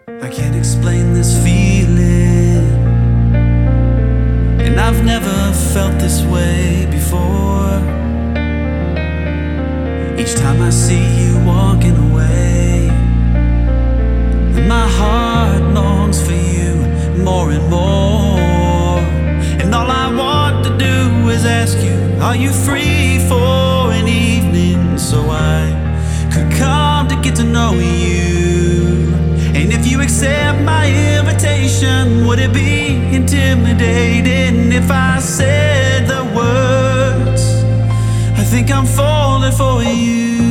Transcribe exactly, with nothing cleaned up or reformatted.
I can't explain this feeling, and I've never felt this way before. Each time I see you walking away, and my heart longs for you more and more. And all I want to do is ask you, are you free for an evening so I could come to get to know you? And if you accept my invitation, would it be intimidating if I said the words, I think I'm falling for you?